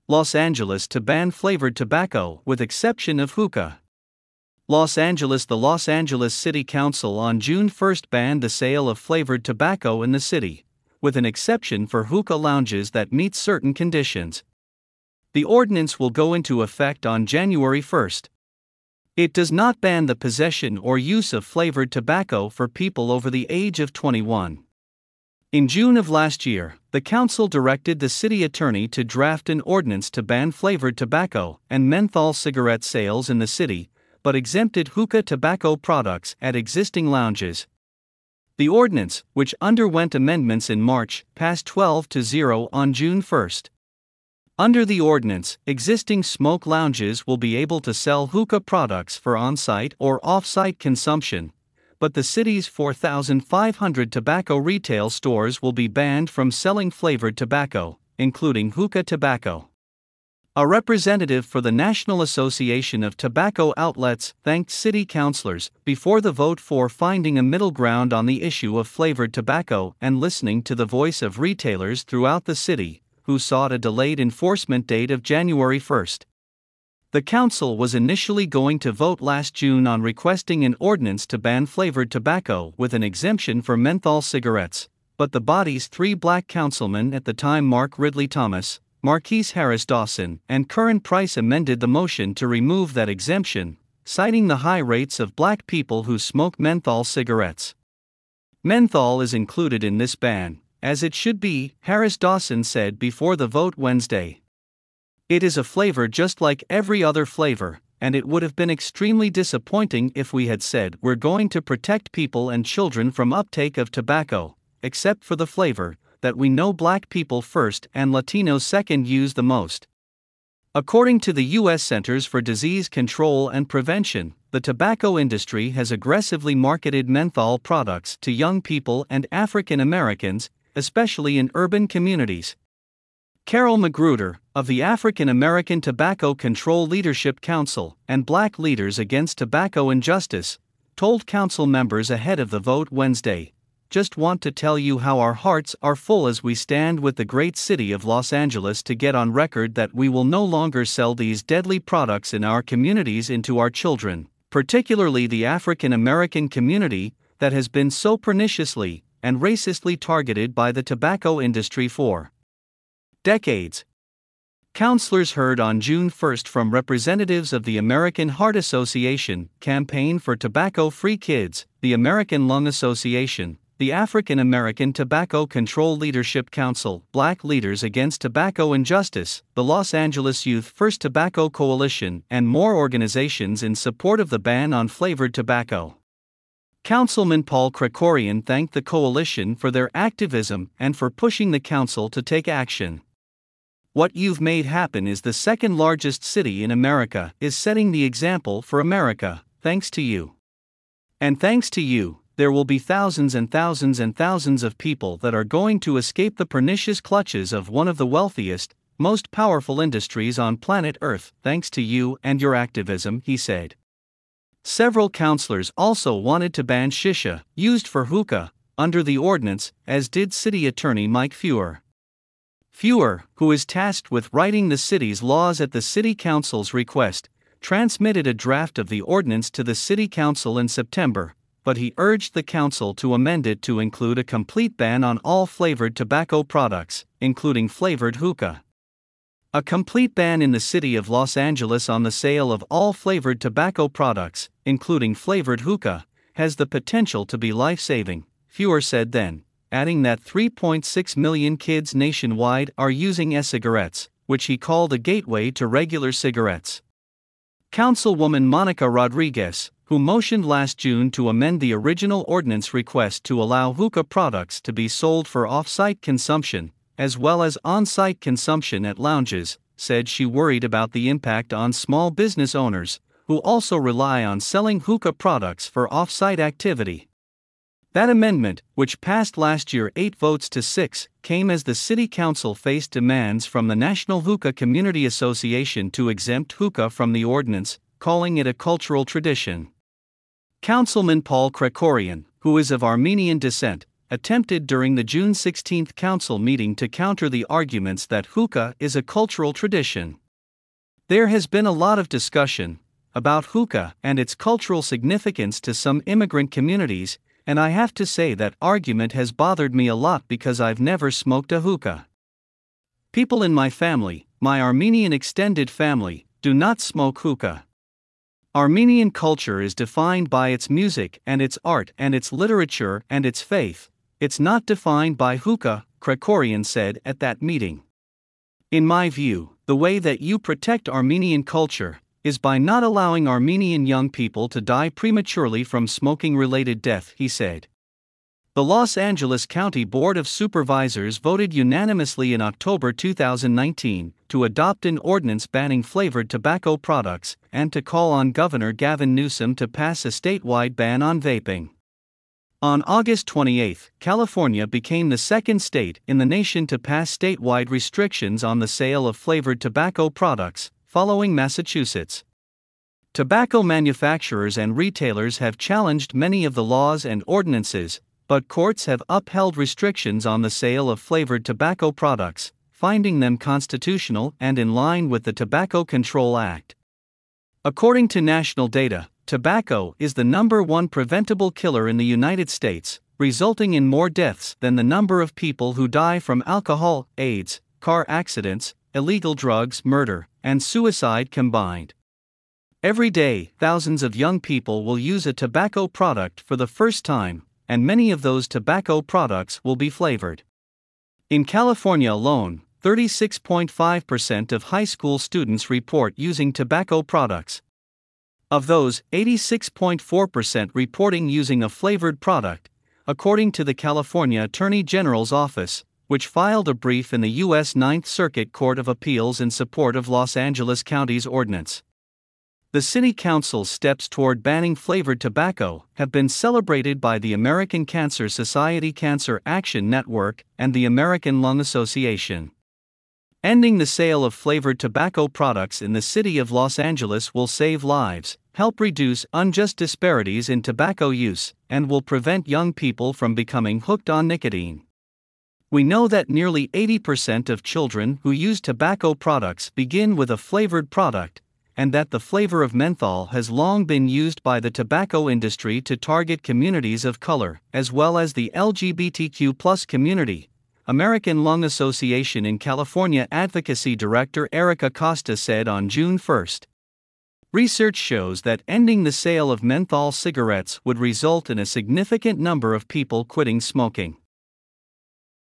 Los Angeles to ban flavored tobacco with exception of hookah. Los Angeles. The Los Angeles City Council on June 1 banned the sale of flavored tobacco in the city, with an exception for hookah lounges that meet certain conditions. The ordinance will go into effect on January 1. It does not ban the possession or use of flavored tobacco for people over the age of 21. In June of last year, the council directed the city attorney to draft an ordinance to ban flavored tobacco and menthol cigarette sales in the city, but exempted hookah tobacco products at existing lounges. The ordinance, which underwent amendments in March, passed 12-0 on June 1. Under the ordinance, existing smoke lounges will be able to sell hookah products for on-site or off-site consumption, but the city's 4,500 tobacco retail stores will be banned from selling flavored tobacco, including hookah tobacco. A representative for the National Association of Tobacco Outlets thanked city councilors before the vote for finding a middle ground on the issue of flavored tobacco and listening to the voice of retailers throughout the city, who sought a delayed enforcement date of January 1. The council was initially going to vote last June on requesting an ordinance to ban flavored tobacco with an exemption for menthol cigarettes, but the body's three black councilmen at the time, Mark Ridley Thomas, Marquise Harris Dawson, and Curran Price, amended the motion to remove that exemption, citing the high rates of black people who smoke menthol cigarettes. Menthol is included in this ban, as it should be, Harris Dawson said before the vote Wednesday. It is a flavor just like every other flavor, and it would have been extremely disappointing if we had said we're going to protect people and children from uptake of tobacco, except for the flavor that we know black people first and Latinos second use the most. According to the U.S. Centers for Disease Control and Prevention, the tobacco industry has aggressively marketed menthol products to young people and African Americans, especially in urban communities. Carol Magruder, of the African American Tobacco Control Leadership Council and Black Leaders Against Tobacco Injustice, told council members ahead of the vote Wednesday, "Just want to tell you how our hearts are full as we stand with the great city of Los Angeles to get on record that we will no longer sell these deadly products in our communities and to our children, particularly the African American community that has been so perniciously and racistly targeted by the tobacco industry for decades." Councilors heard on June 1 from representatives of the American Heart Association, Campaign for Tobacco-Free Kids, the American Lung Association, the African American Tobacco Control Leadership Council, Black Leaders Against Tobacco Injustice, the Los Angeles Youth First Tobacco Coalition, and more organizations in support of the ban on flavored tobacco. Councilman Paul Krikorian thanked the coalition for their activism and for pushing the council to take action. "What you've made happen is the second largest city in America, is setting the example for America, thanks to you. And thanks to you, there will be thousands and thousands and thousands of people that are going to escape the pernicious clutches of one of the wealthiest, most powerful industries on planet Earth, thanks to you and your activism," he said. Several councilors also wanted to ban shisha, used for hookah, under the ordinance, as did City Attorney Mike Feuer. Feuer, who is tasked with writing the city's laws at the City Council's request, transmitted a draft of the ordinance to the City Council in September, but he urged the council to amend it to include a complete ban on all flavored tobacco products, including flavored hookah. A complete ban in the city of Los Angeles on the sale of all flavored tobacco products, including flavored hookah, has the potential to be life-saving, Feuer said then, adding that 3.6 million kids nationwide are using e-cigarettes, which he called a gateway to regular cigarettes. Councilwoman Monica Rodriguez, who motioned last June to amend the original ordinance request to allow hookah products to be sold for off-site consumption, as well as on-site consumption at lounges, said she worried about the impact on small business owners, who also rely on selling hookah products for off-site activity. That amendment, which passed last year 8-6, came as the City Council faced demands from the National Hookah Community Association to exempt hookah from the ordinance, calling it a cultural tradition. Councilman Paul Krikorian, who is of Armenian descent, attempted during the June 16 council meeting to counter the arguments that hookah is a cultural tradition. There has been a lot of discussion about hookah and its cultural significance to some immigrant communities, and I have to say that argument has bothered me a lot because I've never smoked a hookah. People in my family, my Armenian extended family, do not smoke hookah. Armenian culture is defined by its music and its art and its literature and its faith. It's not defined by hookah, Krikorian said at that meeting. In my view, the way that you protect Armenian culture is by not allowing Armenian young people to die prematurely from smoking-related death, he said. The Los Angeles County Board of Supervisors voted unanimously in October 2019 to adopt an ordinance banning flavored tobacco products and to call on Governor Gavin Newsom to pass a statewide ban on vaping. On August 28, California became the second state in the nation to pass statewide restrictions on the sale of flavored tobacco products, following Massachusetts. Tobacco manufacturers and retailers have challenged many of the laws and ordinances, but courts have upheld restrictions on the sale of flavored tobacco products, finding them constitutional and in line with the Tobacco Control Act. According to national data, tobacco is the #1 preventable killer in the United States, resulting in more deaths than the number of people who die from alcohol, AIDS, car accidents, illegal drugs, murder, and suicide combined. Every day, thousands of young people will use a tobacco product for the first time, and many of those tobacco products will be flavored. In California alone, 36.5% of high school students report using tobacco products. Of those, 86.4% reporting using a flavored product, according to the California Attorney General's office, which filed a brief in the U.S. Ninth Circuit Court of Appeals in support of Los Angeles County's ordinance. The City Council's steps toward banning flavored tobacco have been celebrated by the American Cancer Society Cancer Action Network and the American Lung Association. Ending the sale of flavored tobacco products in the city of Los Angeles will save lives, help reduce unjust disparities in tobacco use, and will prevent young people from becoming hooked on nicotine. We know that nearly 80% of children who use tobacco products begin with a flavored product, and that the flavor of menthol has long been used by the tobacco industry to target communities of color, as well as the LGBTQ+ community. American Lung Association in California Advocacy Director Erica Costa said on June 1. Research shows that ending the sale of menthol cigarettes would result in a significant number of people quitting smoking.